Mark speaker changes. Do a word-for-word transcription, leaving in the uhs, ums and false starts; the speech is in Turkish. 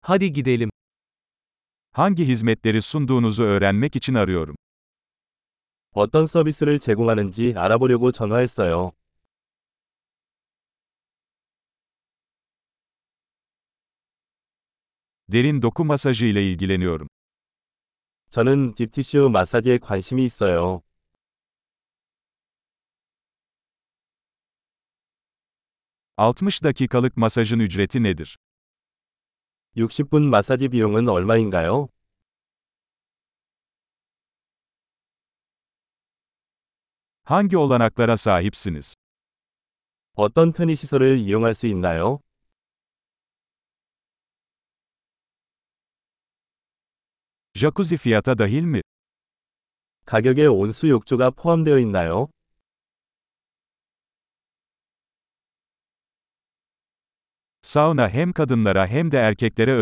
Speaker 1: Hadi gidelim.
Speaker 2: Hangi hizmetleri sunduğunuzu öğrenmek için arıyorum.
Speaker 3: 어떤 서비스를 제공하는지 알아보려고 전화했어요.
Speaker 2: Derin doku masajı ile ilgileniyorum.
Speaker 3: 저는 딥티슈 마사지에 관심이 있어요.
Speaker 2: altmış dakikalık masajın ücreti nedir?
Speaker 3: 육십 분 마사지 비용은 얼마인가요?
Speaker 2: Hangi olanaklara sahipsiniz?
Speaker 3: 어떤 편의시설을 이용할 수 있나요?
Speaker 2: Jacuzzi fiyata dahil mi?
Speaker 3: 가격에 온수 욕조가 포함되어 있나요?
Speaker 2: Sauna hem kadınlara hem de erkeklere